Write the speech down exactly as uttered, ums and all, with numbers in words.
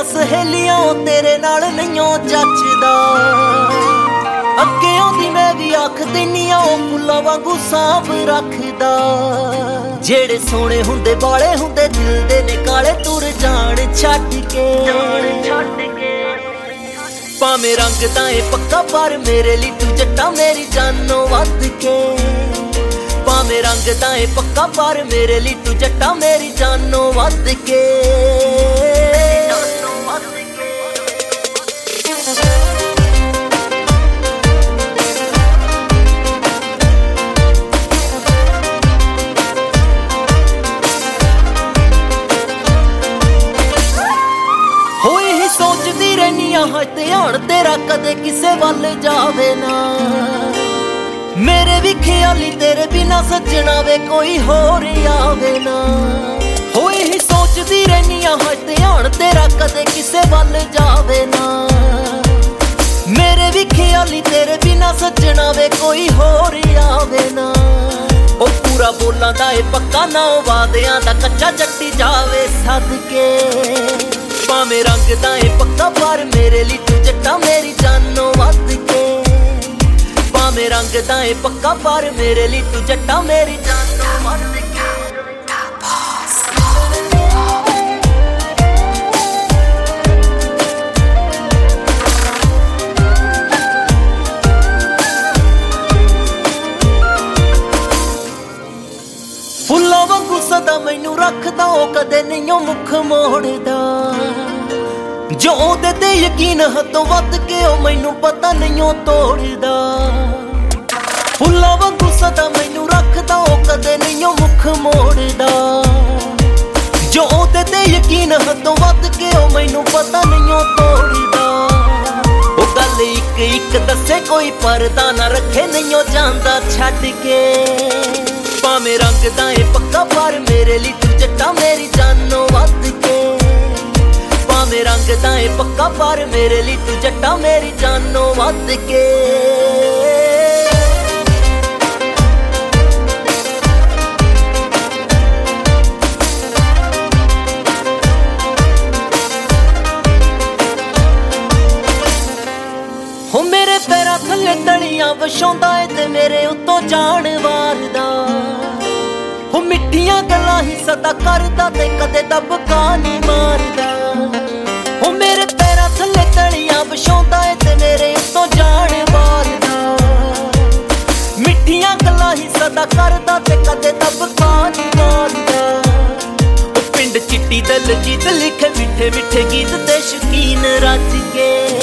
सहेलियां तेरे नाल नहियों जचदा। अगे आउंदी मैं भी आख दिन्नी आ फुल्लां वांगू सांभ रखदा। जेड़े सोहणे हुंदे बाले हुंदे दिल दे ने काले तुर जाण छड्ड के। भावें रंग तां ए पक्का पर मेरे लिए तू जट्टा मेरी जानों वध के। भावें रंग तां ए पक्का पर मेरे लिए तू जट्टा मेरी जानों वध के। होई ही सोचदी रहनी आ ध्यान तेरा कदे किसे वल जावे ना। मेरे भी ख्याली तेरे बिना सजना वे कोई होर आवे ना। होई ही सोचदी रहनी आ ध्यान तेरा कदे किसे वल जावे ना। मेरे भी ख्याली तेरे बिना सजना वे कोई होर आवे ना। ओ पूरा बोलां दा ए पक्का ना वादियां दा कच्चा जट्टी जावे सदके। भावें रंग तां ए पक्का पर मेरे लिए तू जट्टा मेरी जानों वध के। भावें रंग तां ए पक्का पर मेरे लिए तू जट्टा मेरी जानों वध के। फुल्लां वांगू सदा मैनू रखदा ओ कदे नहीं मुख मोड़दा। जो ओहदे ते यकीन हदों वध के ओ मैनू पता नहीं तोड़दा। फुल्लां वांगू सदा मैनू रखदा ओ कदे नहीं मुख मोड़दा। जो ओहदे ते यकीन हदों वध के ओ मैनू पता नहीं तोड़दा। ओ गल इक इक दसे कोई पर्दा ना रखे नहीं जांदा छड्ड के। भावें रंग तां ए पक्का पर मेरे लिए तू जट्टा मेरी जानों वध के। भावें रंग तां ए पक्का पर मेरे लिए तू जट्टा मेरी जानों वध के। हो मेरे पैरां थल्ले तलियां वछाउंदा ए ते मेरे उत्तों जान वारदा। हो मिठियां गल्लां ही सदा करदा ते कदे दबका नहीं मारदा। हो मेरे पैरां थल्ले तलियां वछाउंदा ए ते मेरे उत्तों जान वारदा। मिठियां गल्लां ही सदा करदा ते कदे दबका नहीं मारदा। ओ पिंड चिट्टी दलजीत लिखे मिठे मिठे गीत ते शकीन रच के।